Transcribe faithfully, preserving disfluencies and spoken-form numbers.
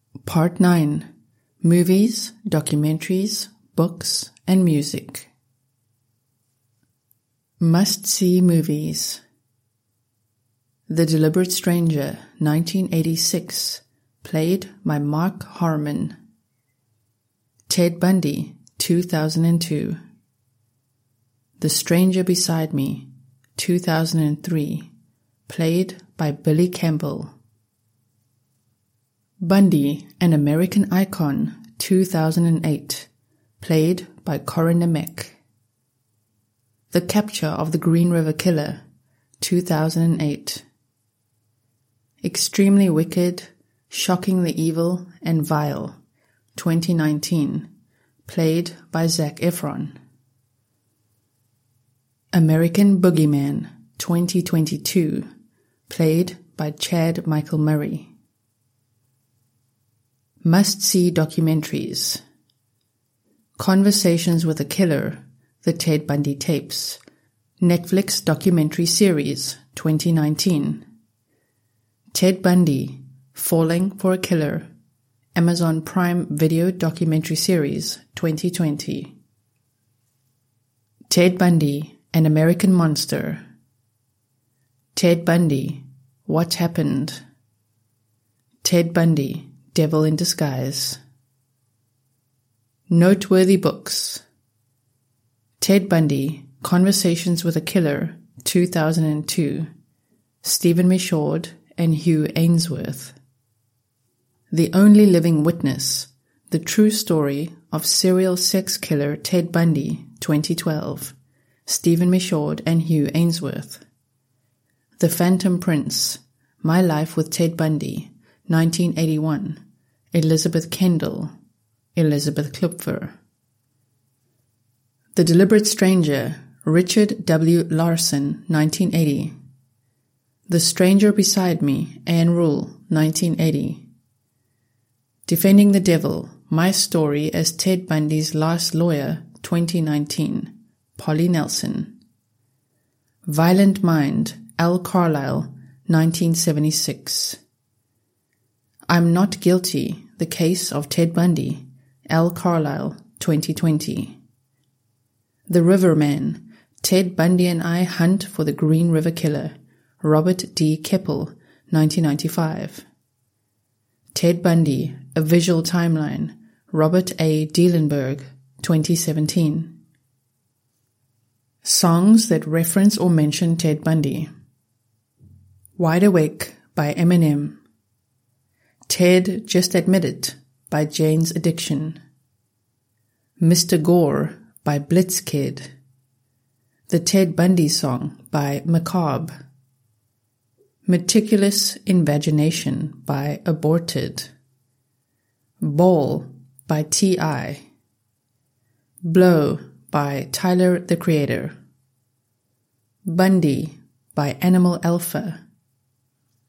Part nine. Movies, Documentaries, Books, and Music. Must-see movies. The Deliberate Stranger, nineteen eighty-six, played by Mark Harmon. Ted Bundy, two thousand two. The Stranger Beside Me, two thousand three, played by Billy Campbell. Bundy, an American Icon, two thousand eight, played by Corin Nemec. The Capture of the Green River Killer, two thousand eight. Extremely Wicked, Shockingly Evil, and Vile, twenty nineteen, played by Zac Efron. American Boogeyman, twenty twenty-two, played by Chad Michael Murray. Must-see documentaries. Conversations with a Killer, The Ted Bundy Tapes, Netflix documentary series, twenty nineteen. Ted Bundy, Falling for a Killer, Amazon Prime Video documentary series, twenty twenty. Ted Bundy, An American Monster. Ted Bundy, What Happened? Ted Bundy, Devil in Disguise. Noteworthy books. Ted Bundy, Conversations with a Killer, two thousand two, Stephen Michaud and Hugh Ainsworth. The Only Living Witness, The True Story of Serial Sex Killer Ted Bundy, twenty twelve, Stephen Michaud and Hugh Ainsworth. The Phantom Prince, My Life with Ted Bundy, nineteen eighty-one, Elizabeth Kendall, Elizabeth Klupfer. The Deliberate Stranger, Richard W. Larson, nineteen eighty. The Stranger Beside Me, Anne Rule, nineteen eighty. Defending the Devil, My Story as Ted Bundy's Last Lawyer, twenty nineteen, Polly Nelson. Violent Mind, Al Carlisle, nineteen seventy-six. I'm Not Guilty, The Case of Ted Bundy, Al Carlisle, twenty twenty. The Riverman, Ted Bundy and I Hunt for the Green River Killer, Robert D. Keppel, nineteen ninety-five. Ted Bundy, A Visual Timeline, Robert A. Dielenberg, twenty seventeen. Songs that reference or mention Ted Bundy. Wide Awake by Eminem. Ted Just Admit It by Jane's Addiction. Mister Gore by Blitzkid. The Ted Bundy Song by Macabre. Meticulous Invagination by Aborted. Ball by T I. Blow by Tyler the Creator. Bundy by Animal Alpha.